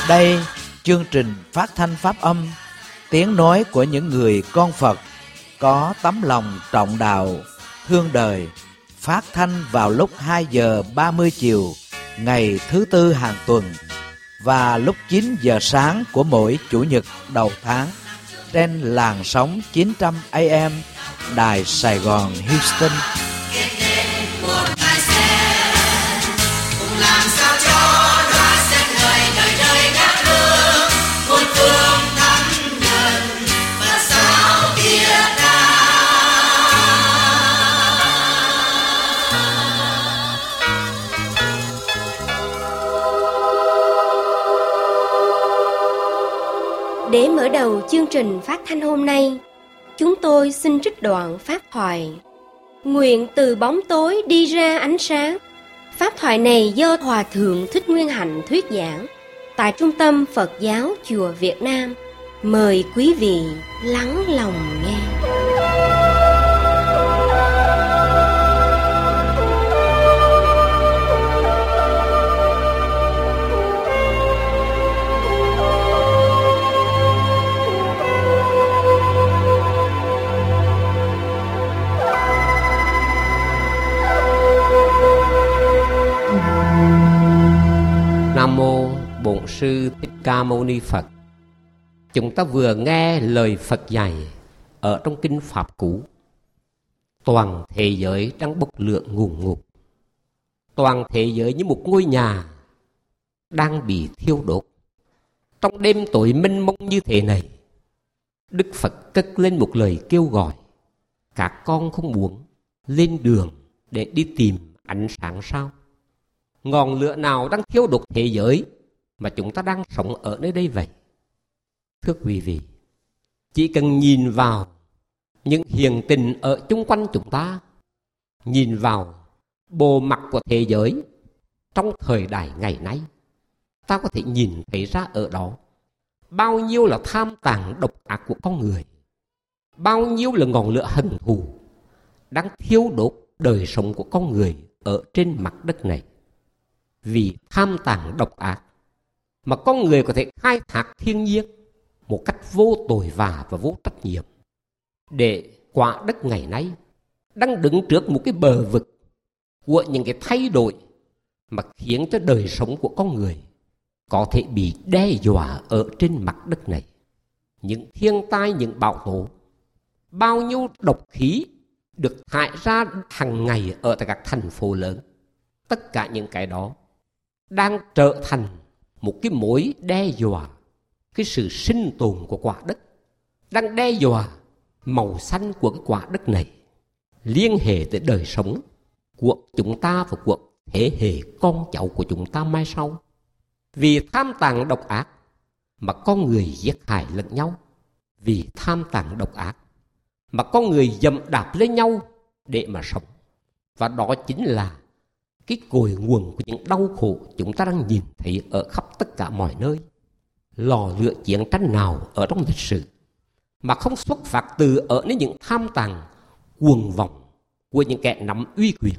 Đây, chương trình phát thanh pháp âm, tiếng nói của những người con Phật có tấm lòng trọng đạo, thương đời, phát thanh vào lúc 2 giờ 30 chiều ngày thứ Tư hàng tuần và lúc 9 giờ sáng của mỗi Chủ nhật đầu tháng trên làn sóng 900 AM Đài Sài Gòn Houston. Để mở đầu chương trình phát thanh hôm nay, chúng tôi xin trích đoạn pháp thoại Nguyện từ bóng tối đi ra ánh sáng. Pháp thoại này do Hòa Thượng Thích Nguyên Hạnh thuyết giảng tại Trung tâm Phật giáo Chùa Việt Nam. Mời quý vị lắng lòng nghe. Nam mô Bổn Sư Thích Ca Mâu Ni Phật. Chúng ta vừa nghe lời Phật dạy ở trong kinh Pháp Cú. Toàn thế giới đang bốc lửa ngùn ngụt. Toàn thế giới như một ngôi nhà đang bị thiêu đốt. Trong đêm tối mênh mông như thế này, Đức Phật cất lên một lời kêu gọi. Các con không muốn lên đường để đi tìm ánh sáng sao? Ngọn lửa nào đang thiêu đốt thế giới mà chúng ta đang sống ở nơi đây vậy? Thưa quý vị, chỉ cần nhìn vào những hiện tình ở chung quanh chúng ta, nhìn vào bộ mặt của thế giới trong thời đại ngày nay, ta có thể nhìn thấy ra ở đó bao nhiêu là tham tàn độc ác của con người, bao nhiêu là ngọn lửa hận thù đang thiêu đốt đời sống của con người ở trên mặt đất này. Vì tham tàn độc ác mà con người có thể khai thác thiên nhiên một cách vô tội vạ và vô trách nhiệm, để quả đất ngày nay đang đứng trước một cái bờ vực của những cái thay đổi mà khiến cho đời sống của con người có thể bị đe dọa ở trên mặt đất này. Những thiên tai, những bão tố, bao nhiêu độc khí được thải ra hàng ngày ở tại các thành phố lớn, tất cả những cái đó đang trở thành một cái mối đe dọa cái sự sinh tồn của quả đất, đang đe dọa màu xanh của cái quả đất này, liên hệ tới đời sống của chúng ta và của thế hệ con cháu của chúng ta mai sau. Vì tham tàn độc ác mà con người giết hại lẫn nhau, vì tham tàn độc ác mà con người dẫm đạp lên nhau để mà sống. Và đó chính là cái cội nguồn của những đau khổ chúng ta đang nhìn thấy ở khắp tất cả mọi nơi. Lò lửa chiến tranh nào ở trong lịch sử mà không xuất phát từ ở những tham tàn cuồng vọng của những kẻ nắm uy quyền.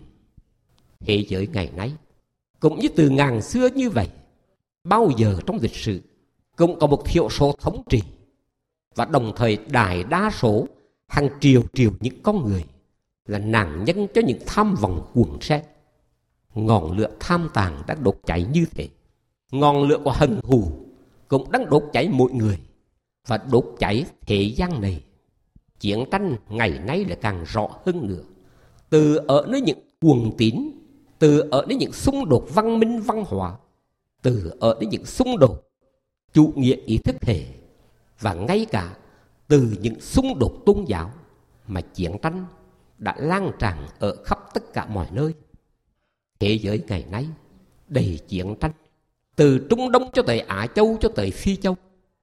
Thế giới ngày nay cũng như từ ngàn xưa như vậy, bao giờ trong lịch sử cũng có một thiểu số thống trị, và đồng thời đại đa số hàng triệu triệu những con người là nạn nhân cho những tham vọng cuồng xét. Ngọn lửa tham tàn đang đốt cháy như thế. Ngọn lửa của hận thù cũng đang đốt cháy mỗi người và đốt cháy thế gian này. Chiến tranh ngày nay lại càng rõ hơn nữa. Từ ở nơi những cuồng tín, từ ở nơi những xung đột văn minh văn hóa, từ ở nơi những xung đột chủ nghĩa ý thức hệ, và ngay cả từ những xung đột tôn giáo, mà chiến tranh đã lan tràn ở khắp tất cả mọi nơi. Thế giới ngày nay đầy chiến tranh, từ Trung Đông cho tới Á Châu cho tới Phi Châu.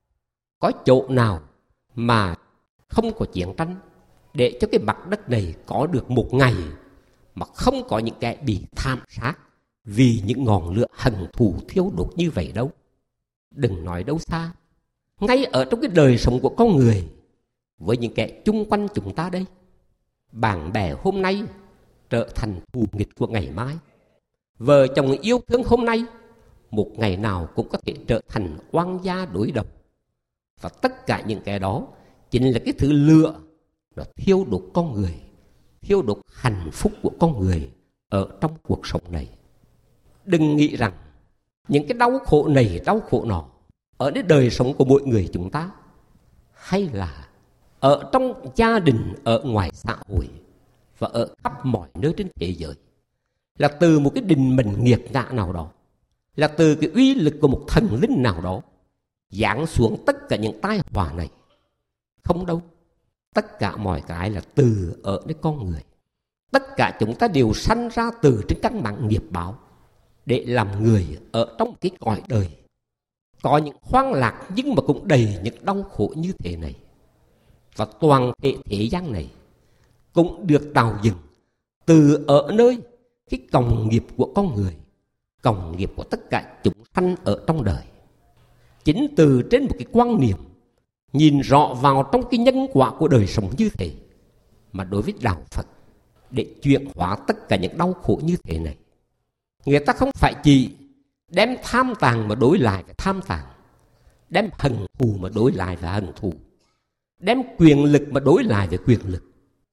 Có chỗ nào mà không có chiến tranh, để cho cái mặt đất này có được một ngày mà không có những kẻ bị thảm sát vì những ngọn lửa hận thù thiêu đốt như vậy đâu. Đừng nói đâu xa, ngay ở trong cái đời sống của con người, với những kẻ chung quanh chúng ta đây, bạn bè hôm nay trở thành thù nghịch của ngày mai. Vợ chồng yêu thương hôm nay một ngày nào cũng có thể trở thành oan gia đối đầu. Và tất cả những cái đó chính là cái thứ lửa nó thiêu đốt con người, thiêu đốt hạnh phúc của con người ở trong cuộc sống này. Đừng nghĩ rằng những cái đau khổ này, đau khổ nọ ởในđời sống của mỗi người chúng ta, hay là ở trong gia đình, ở ngoài xã hội và ở khắp mọi nơi trên thế giới, là từ một cái định mệnh nghiệt ngã nào đó, là từ cái uy lực của một thần linh nào đó giáng xuống tất cả những tai họa này. Không đâu. Tất cả mọi cái là từ ở nơi con người. Tất cả chúng ta đều sanh ra từ trên căn bản nghiệp báo để làm người ở trong cái cõi đời có những hoang lạc nhưng mà cũng đầy những đau khổ như thế này. Và toàn thể thế gian này cũng được tạo dựng từ ở nơi cái còng nghiệp của con người, còng nghiệp của tất cả chúng sanh ở trong đời. Chính từ trên một cái quan niệm nhìn rõ vào trong cái nhân quả của đời sống như thế, mà đối với đạo Phật, để chuyển hóa tất cả những đau khổ như thế này, người ta không phải chỉ đem tham tàng mà đối lại với tham tàng, đem hận thù mà đối lại với hận thù, đem quyền lực mà đối lại với quyền lực,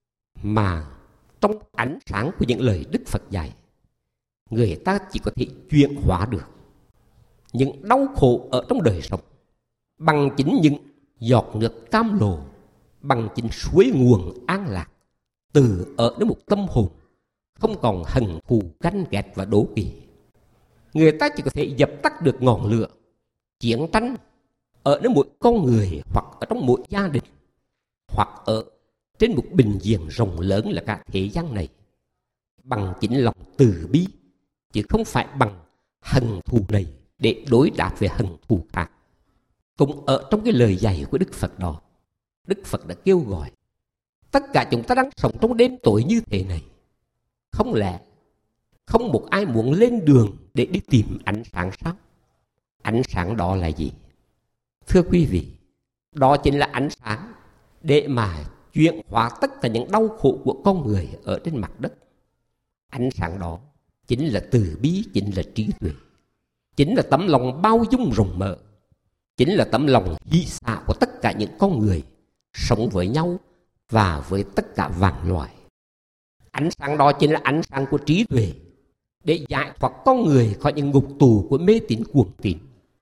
mà trong ánh sáng của những lời Đức Phật dạy, người ta chỉ có thể chuyển hóa được những đau khổ ở trong đời sống bằng chính những giọt nước cam lồ, bằng chính suối nguồn an lạc từ ở đến một tâm hồn không còn hận thù ganh ghét và đố kỵ. Người ta chỉ có thể dập tắt được ngọn lửa chiến tranh ở nơi mỗi con người, hoặc ở trong mỗi gia đình, hoặc ở trên một bình diện rộng lớn là cả thế gian này, bằng chính lòng từ bi, chứ không phải bằng hận thù này để đối đáp về hận thù khác. Cũng ở trong cái lời dạy của Đức Phật đó, Đức Phật đã kêu gọi tất cả chúng ta đang sống trong đêm tối như thế này, không lẽ không một ai muốn lên đường để đi tìm ánh sáng sao? Ánh sáng đó là gì? Thưa quý vị, đó chính là ánh sáng để mà chuyển hóa tất cả những đau khổ của con người ở trên mặt đất. Ánh sáng đó chính là từ bi, chính là trí tuệ, chính là tấm lòng bao dung rộng mở, chính là tấm lòng hy xạ của tất cả những con người sống với nhau và với tất cả vạn loài. Ánh sáng đó chính là ánh sáng của trí tuệ để giải thoát con người khỏi những ngục tù của mê tín cuồng tín,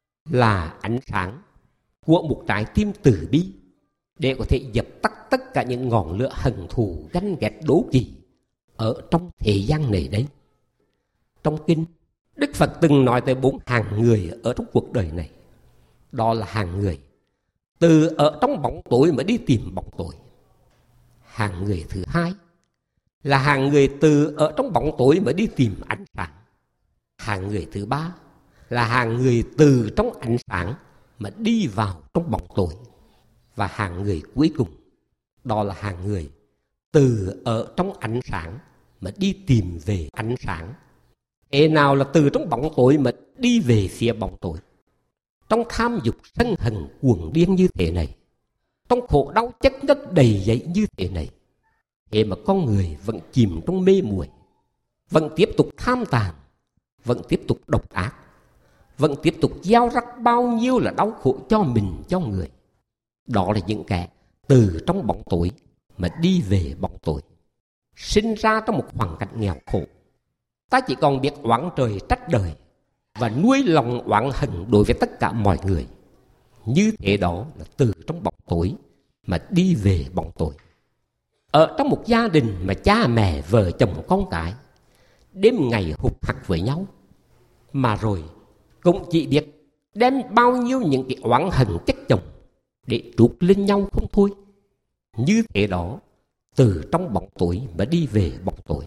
là ánh sáng của một trái tim từ bi để có thể dập tắt tất cả những ngọn lửa hận thù ganh ghét đố kỵ ở trong thế gian này đấy. Trong kinh, Đức Phật từng nói tới 4 hàng người ở trong cuộc đời này. Đó là hàng người từ ở trong bóng tối mà đi tìm bóng tối. Hàng người thứ hai là hàng người từ ở trong bóng tối mà đi tìm ánh sáng. Hàng người thứ ba là hàng người từ trong ánh sáng mà đi vào trong bóng tối. Và hàng người cuối cùng, đó là hàng người từ ở trong ánh sáng mà đi tìm về ánh sáng. Thế nào là từ trong bóng tối mà đi về phía bóng tối? Trong tham dục sân hận cuồng điên như thế này, trong khổ đau chất ngất đầy dẫy như thế này, thế mà con người vẫn chìm trong mê muội, vẫn tiếp tục tham tàn, vẫn tiếp tục độc ác, vẫn tiếp tục gieo rắc bao nhiêu là đau khổ cho mình, cho người. Đó là những kẻ từ trong bóng tối mà đi về bóng tối, sinh ra trong một hoàn cảnh nghèo khổ. Ta chỉ còn biết oán trời trách đời và nuôi lòng oán hận đối với tất cả mọi người. Như thế đó là từ trong bóng tối mà đi về bóng tối. Ở trong một gia đình mà cha mẹ, vợ chồng, con cái đêm ngày hụt hặc với nhau, mà rồi cũng chỉ biết đem bao nhiêu những cái oán hận chất chồng để trút lên nhau không thôi. Như thế đó, từ trong bóng tối mà đi về bóng tối.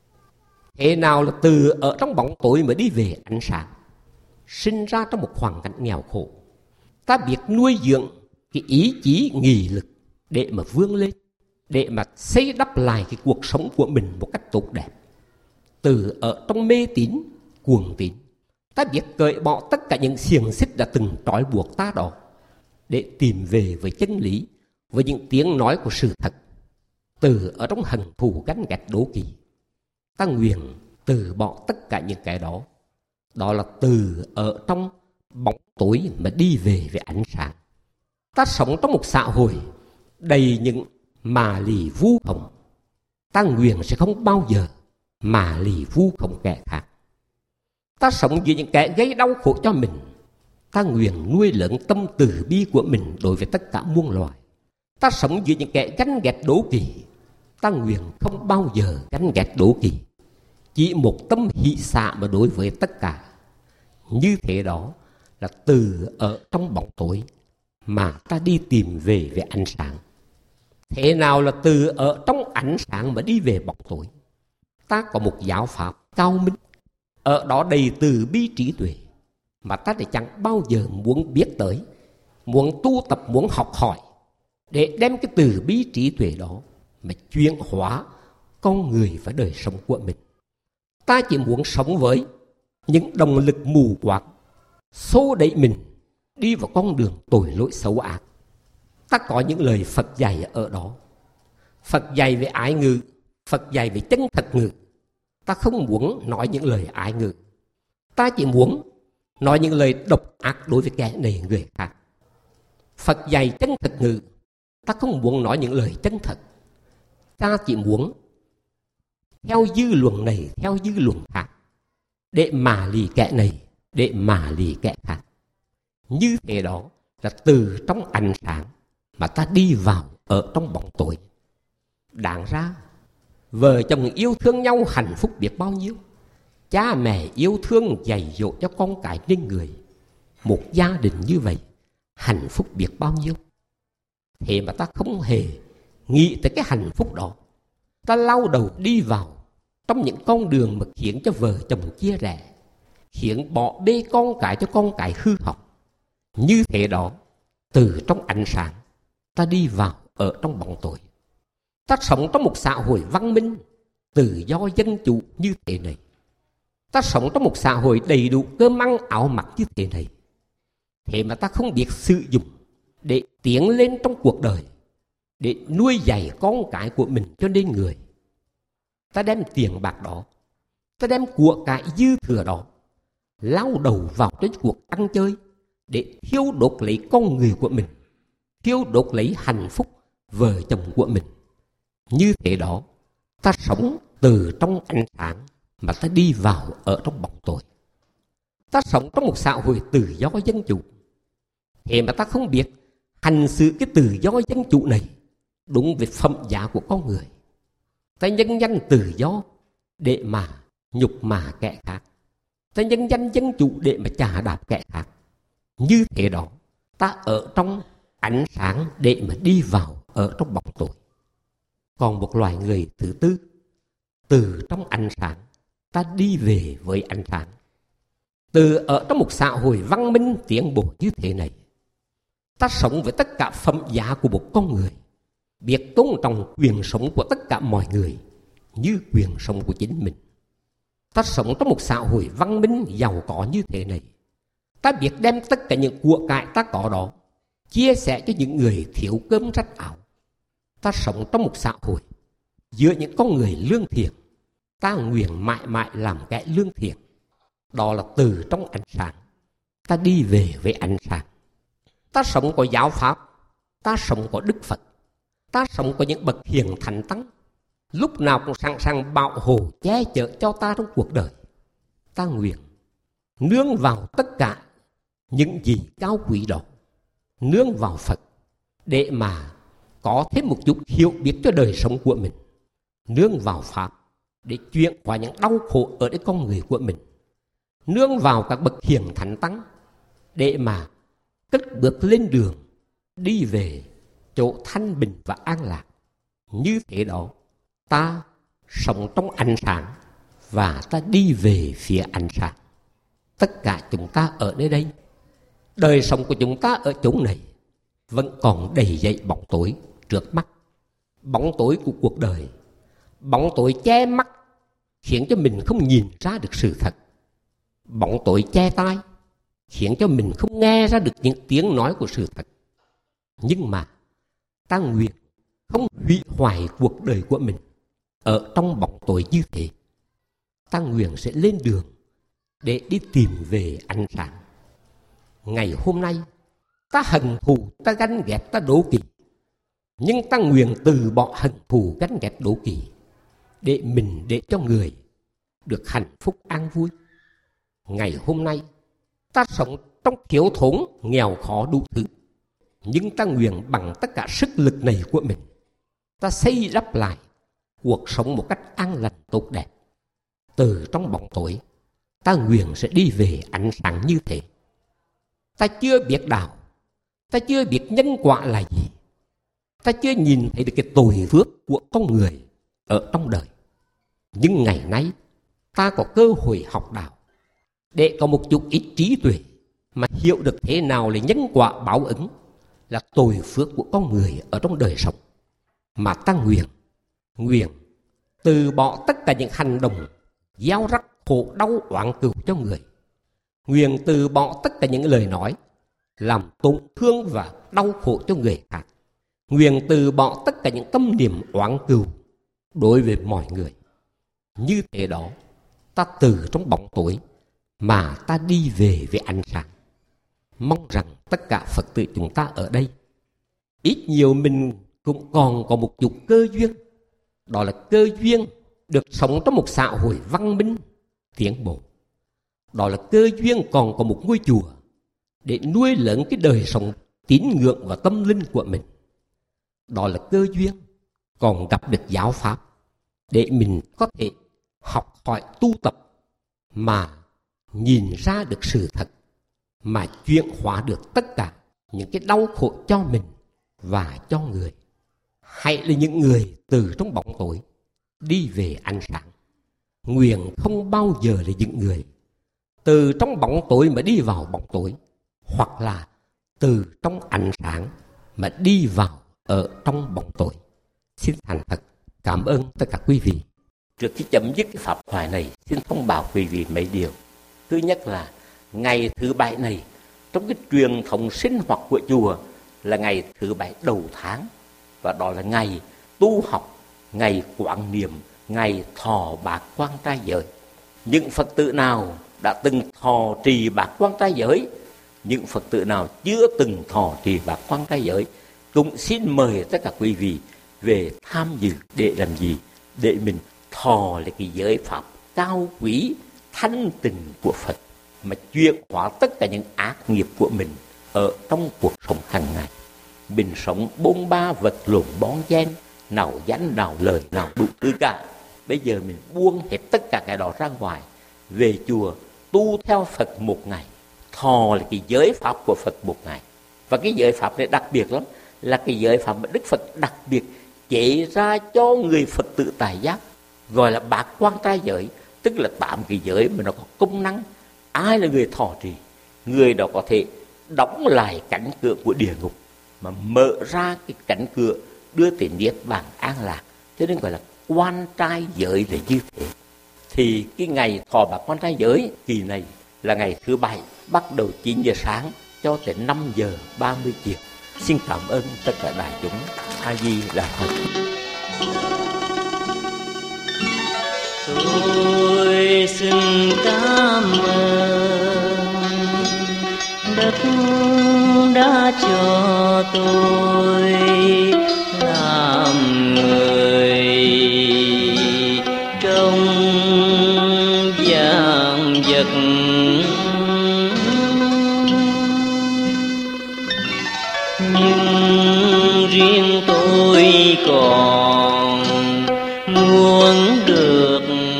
Thế nào là từ ở trong bóng tối mà đi về ánh sáng? Sinh ra trong một hoàn cảnh nghèo khổ, ta biết nuôi dưỡng cái ý chí nghị lực để mà vươn lên, để mà xây đắp lại cái cuộc sống của mình một cách tốt đẹp. Từ ở trong mê tín, cuồng tín, ta biết cởi bỏ tất cả những xiềng xích đã từng trói buộc ta đó, để tìm về với chân lý, với những tiếng nói của sự thật. Từ ở trong hận thù ganh ghét đố kỵ, ta nguyện từ bỏ tất cả những cái đó, Đó là từ ở trong bóng tối mà đi về với ánh sáng. Ta sống trong một xã hội đầy những mà lì vu khống. Ta nguyện sẽ không bao giờ mà lì vu khống kẻ khác. Ta sống giữa những kẻ gây đau khổ cho mình. Ta nguyện nuôi lớn tâm từ bi của mình đối với tất cả muôn loài. Ta sống giữa những kẻ ganh ghét đố kỵ. Ta nguyện không bao giờ ganh ghét đố kỵ, chỉ một tâm hỷ xả mà đối với tất cả. Như thế đó là từ ở trong bóng tối mà ta đi tìm về với ánh sáng. Thế nào là từ ở trong ánh sáng mà đi về bóng tối? Ta có một giáo pháp cao minh, ở đó đầy từ bi trí tuệ mà ta lại chẳng bao giờ muốn biết tới, muốn tu tập, muốn học hỏi để đem cái từ bi trí tuệ đó mà chuyển hóa con người và đời sống của mình. Ta chỉ muốn sống với những động lực mù quáng xô đẩy mình đi vào con đường tội lỗi xấu ác. Ta có những lời Phật dạy ở đó. Phật dạy về ái ngữ, Phật dạy về chân thật ngữ. Ta không muốn nói những lời ái ngữ. Ta chỉ muốn nói những lời độc ác đối với kẻ này người khác. Phật dạy chân thật ngữ, ta không muốn nói những lời chân thật. Ta chỉ muốn theo dư luận này, theo dư luận khác, để mà lì kẻ này, để mà lì kẻ khác. Như thế đó là từ trong ánh sáng mà ta đi vào ở trong bóng tối. Đáng ra vợ chồng yêu thương nhau hạnh phúc biết bao nhiêu. Cha mẹ yêu thương dạy dỗ cho con cái nên người. Một gia đình như vậy hạnh phúc biết bao nhiêu. Thế mà ta không hề nghĩ tới cái hạnh phúc đó. Ta lao đầu đi vào trong những con đường mà khiến cho vợ chồng chia rẽ, khiến bỏ bê con cái cho con cái hư hỏng. Như thế đó, từ trong ánh sáng ta đi vào ở trong bóng tối. Ta sống trong một xã hội văn minh, tự do dân chủ như thế này. Ta sống trong một xã hội đầy đủ cơm ăn áo mặc như thế này. Thế mà ta không biết sử dụng để tiến lên trong cuộc đời, để nuôi dạy con cái của mình cho nên người. Ta đem tiền bạc đó, ta đem của cải dư thừa đó, lao đầu vào đến cuộc ăn chơi để thiêu đốt lấy con người của mình, thiêu đốt lấy hạnh phúc vợ chồng của mình. Như thế đó, ta sống từ trong ánh sáng mà ta đi vào ở trong bóng tối. Ta sống trong một xã hội tự do dân chủ. Thế mà ta không biết hành xử cái tự do dân chủ này đúng với phẩm giá của con người. Ta nhân danh tự do để mà nhục mạ kẻ khác. Ta nhân danh dân chủ để mà chà đạp kẻ khác. Như thế đó, ta ở trong ánh sáng để mà đi vào ở trong bóng tối. Còn một loài người thứ tư, từ trong ánh sáng ta đi về với ánh sáng. Từ ở trong một xã hội văn minh tiến bộ như thế này, ta sống với tất cả phẩm giá của một con người, biết tôn trọng quyền sống của tất cả mọi người như quyền sống của chính mình. Ta sống trong một xã hội văn minh giàu có như thế này, ta biết đem tất cả những của cải ta có đó chia sẻ cho những người thiếu cơm rách áo. Ta sống trong một xã hội giữa những con người lương thiện, ta nguyện mãi mãi làm kẻ lương thiện. Đó là từ trong ánh sáng ta đi về với ánh sáng. Ta sống có giáo pháp, ta sống có Đức Phật, ta sống có những bậc hiền thánh tăng, lúc nào cũng sẵn sàng bảo hộ che chở cho ta trong cuộc đời. Ta nguyện nương vào tất cả những gì cao quý đó, nương vào Phật để mà có thêm một chút hiểu biết cho đời sống của mình, nương vào Pháp để chuyển qua những đau khổ ở đến con người của mình, nương vào các bậc hiền thánh tăng để mà cất bước lên đường đi về chỗ thanh bình và an lạc. Như thế đó, ta sống trong ánh sáng và ta đi về phía ánh sáng. Tất cả chúng ta ở nơi đây, đời sống của chúng ta ở chỗ này vẫn còn đầy dậy bóng tối trước mắt. Bóng tối của cuộc đời, bóng tối che mắt khiến cho mình không nhìn ra được sự thật. Bóng tối che tai khiến cho mình không nghe ra được những tiếng nói của sự thật. Nhưng mà ta nguyện không hủy hoại cuộc đời của mình ở trong bóng tối như thế. Ta nguyện sẽ lên đường để đi tìm về ánh sáng. Ngày hôm nay, ta hận thù, ta ganh ghét, ta đố kỵ. Nhưng ta nguyện từ bỏ hận thù, ganh ghét, đố kỵ để mình, để cho người được hạnh phúc an vui. Ngày hôm nay, ta sống trong thiếu thốn, nghèo khó đủ thứ. Nhưng ta nguyện bằng tất cả sức lực này của mình, ta xây đắp lại cuộc sống một cách an lành tốt đẹp. Từ trong bóng tối, ta nguyện sẽ đi về ánh sáng như thế. Ta chưa biết đạo, ta chưa biết nhân quả là gì, ta chưa nhìn thấy được cái tội phước của con người ở trong đời. Nhưng ngày nay, ta có cơ hội học đạo để có một chút ít trí tuệ mà hiểu được thế nào là nhân quả báo ứng, là tội phước của con người ở trong đời sống. Mà ta nguyện từ bỏ tất cả những hành động gieo rắc khổ đau oán cừu cho người. Nguyện từ bỏ tất cả những lời nói làm tổn thương và đau khổ cho người khác. Nguyện từ bỏ tất cả những tâm niệm oán cừu đối với mọi người. Như thế đó, ta từ trong bóng tối mà ta đi về với ánh sáng. Mong rằng tất cả Phật tử chúng ta ở đây, ít nhiều mình cũng còn có một chút cơ duyên. Đó là cơ duyên được sống trong một xã hội văn minh, tiến bộ. Đó là cơ duyên còn có một ngôi chùa để nuôi lớn cái đời sống tín ngưỡng và tâm linh của mình. Đó là cơ duyên còn gặp được giáo pháp để mình có thể học hỏi tu tập mà nhìn ra được sự thật, mà chuyển hóa được tất cả những cái đau khổ cho mình và cho người. Hãy là những người từ trong bóng tối đi về ánh sáng. Nguyện không bao giờ là những người từ trong bóng tối mà đi vào bóng tối, hoặc là từ trong ánh sáng mà đi vào ở trong bóng tối. Xin thành thật cảm ơn tất cả quý vị. Trước khi chấm dứt cái pháp thoại này, xin thông báo quý vị mấy điều. Thứ nhất là ngày thứ bảy này, trong cái truyền thống sinh hoạt của chùa, là ngày thứ bảy đầu tháng, và đó là ngày tu học, ngày quán niệm, ngày thọ bát quan trai giới. Những Phật tử nào đã từng thọ trì bát quan trai giới, những Phật tử nào chưa từng thọ trì bát quan trai giới, cũng xin mời tất cả quý vị về tham dự. Để làm gì? Để mình thọ lại cái giới pháp cao quý, thanh tịnh của Phật, mà chuyển hóa tất cả những ác nghiệp của mình ở trong cuộc sống hàng ngày. Mình sống bôn ba vật lộn bón chen, nào danh nào lời nào đủ thứ cả. Bây giờ mình buông hết tất cả cái đó ra ngoài, về chùa tu theo Phật một ngày, thọ là cái giới pháp của Phật một ngày. Và cái giới pháp này đặc biệt lắm, là cái giới pháp mà Đức Phật đặc biệt chế ra cho người Phật tử tại giác, gọi là bát quan trai giới, tức là 8 cái giới mà nó có công năng. Ai là người thọ trì, người đó có thể đóng lại cánh cửa của địa ngục, mà mở ra cái cánh cửa đưa tới niết bàn an lạc. Cho nên gọi là quan trai giới là như thế. Thì cái ngày thọ bát quan trai giới kỳ này là ngày thứ bảy, bắt đầu 9 giờ sáng cho tới 5 giờ 30 chiều. Xin cảm ơn tất cả đại chúng. A Di Đà Phật. Tôi xin cảm ơn đất đã cho tôi làm người trong vạn vật. Nhưng riêng tôi còn muốn được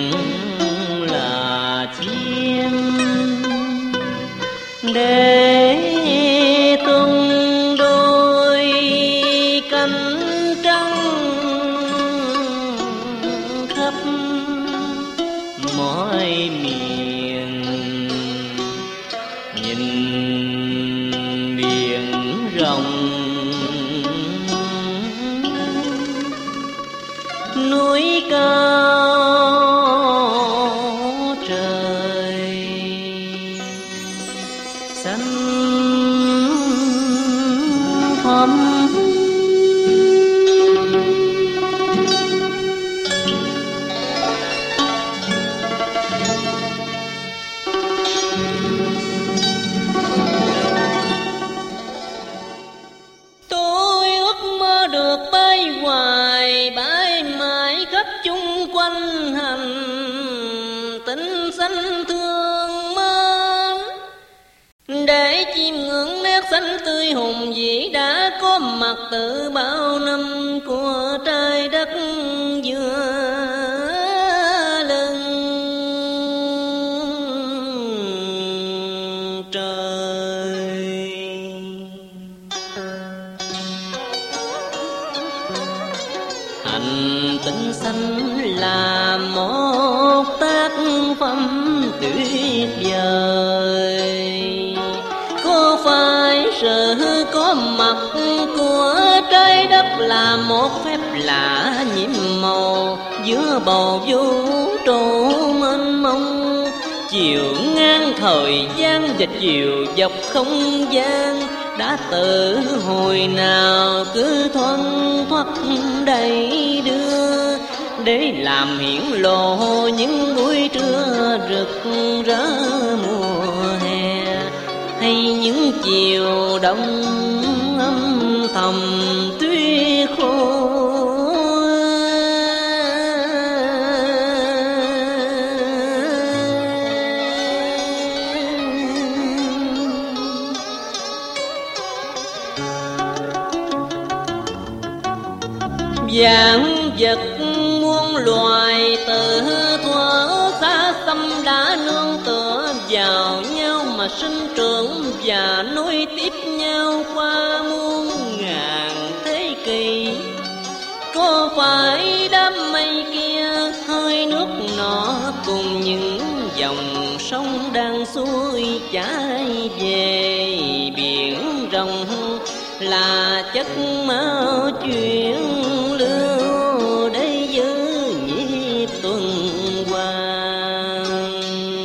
là chim để tung đôi cánh trắng khắp mọi miền. Nhìn biển rộng, núi cao, trời xanh thẳm. xanh tươi hùng vĩ đã có mặt từ bao năm của trái đất giữa lưng trời. Hành tinh xanh là một tác phẩm tuyệt vời, có phải sự có mặt của trái đất là một phép lạ nhiệm màu giữa bầu vũ trụ mênh mông, chiều ngang thời gian và chiều dọc không gian đã từ hồi nào cứ thoăn thoắt đầy đưa để làm hiển lộ những buổi trưa rực rỡ mùa hè, hay những chiều đông âm thầm tuyết khô. Vạn vật muôn loài từ thuở xa xăm đã nương tựa vào nhau mà sinh trưởng và nối tiếp nhau qua muôn ngàn thế kỷ. Có phải đám mây kia hơi nước nọ cùng những dòng sông đang xuôi chảy về biển rộng là chất máu chuyển lưu để giữ nhịp tuần hoàn.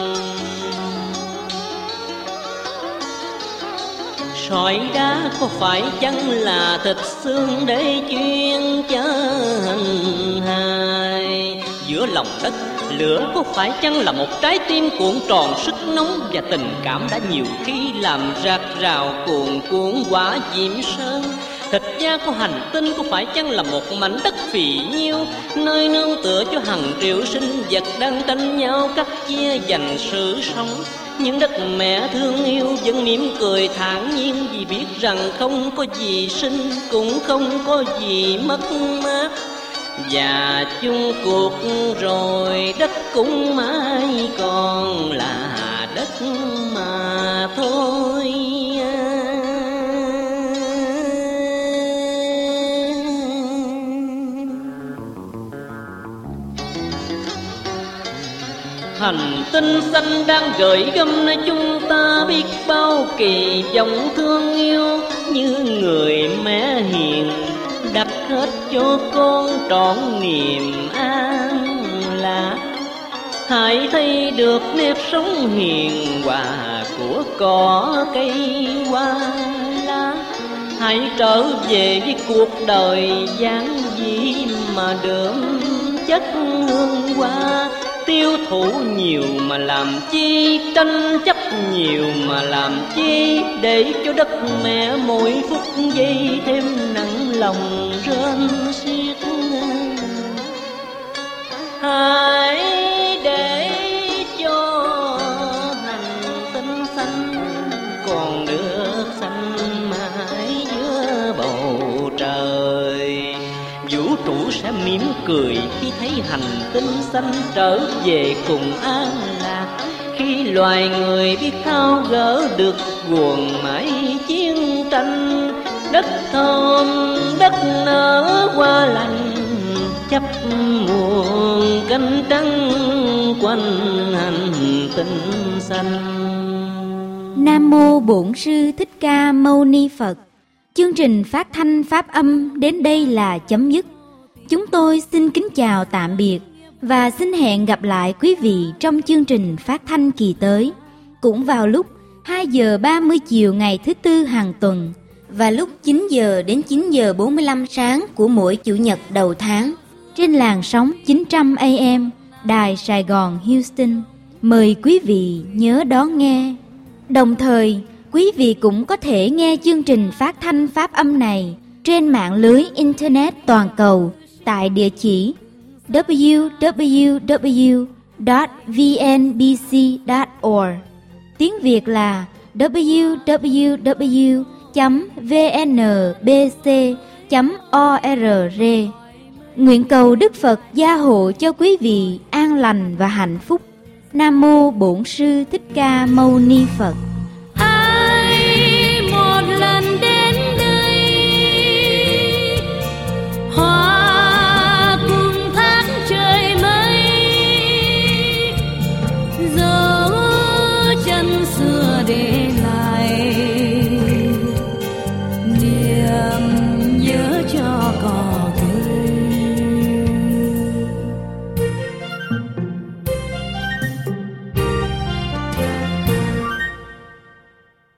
Sỏi đá có phải chăng là thịt xương để chuyên chở hành hài? Giữa lòng đất lửa có phải chăng là một trái tim cuộn tròn sức nóng và tình cảm đã nhiều khi làm rạc rào cuồn cuộn quả diệm sơn? Thịt da của hành tinh có phải chăng là một mảnh đất phì nhiêu, nơi nương tựa cho hàng triệu sinh vật đang tranh nhau cắt chia giành sự sống? Những đất mẹ thương yêu vẫn mỉm cười thản nhiên vì biết rằng không có gì sinh cũng không có gì mất mát, và chung cuộc rồi đất cũng mãi còn là đất mà thôi. Hành tinh xanh đang gửi gắm nơi chúng ta biết bao kỳ vọng thương yêu, như người mẹ hiền đặt hết cho con trọn niềm an lạc. Hãy thấy được nếp sống hiền hòa của cỏ cây hoa lá, hãy trở về với cuộc đời giản dị mà đượm chất hương hoa. Tiêu thụ nhiều mà làm chi, tranh chấp nhiều mà làm chi, để cho đất mẹ mỗi phút giây thêm nặng lòng rên xiết. Hãy để cho hành tinh xanh còn được xanh mãi giữa bầu trời. Vũ trụ sẽ mỉm cười khi thấy hành tinh xanh trở về cùng an lạc, khi loài người biết tháo gỡ được guồng mãi chiến tranh. Đất thơm đất nở hoa lành, chấp muôn cánh trắng quanh hành tinh xanh. Nam mô Bổn Sư Thích Ca Mâu Ni Phật. Chương trình phát thanh pháp âm đến đây là chấm dứt. Chúng tôi xin kính chào tạm biệt và xin hẹn gặp lại quý vị trong chương trình phát thanh kỳ tới, cũng vào lúc 2 giờ 30 chiều ngày thứ Tư hàng tuần và lúc 9 giờ đến 9 giờ 45 sáng của mỗi Chủ nhật đầu tháng trên làn sóng 900 AM Đài Sài Gòn Houston. Mời quý vị nhớ đón nghe. Đồng thời, quý vị cũng có thể nghe chương trình phát thanh pháp âm này trên mạng lưới Internet toàn cầu tại địa chỉ www.vnbc.org. Tiếng Việt là www.vnbc.org. www.vnbc.org. Nguyện cầu Đức Phật gia hộ cho quý vị an lành và hạnh phúc. Nam mô Bổn Sư Thích Ca Mâu Ni Phật.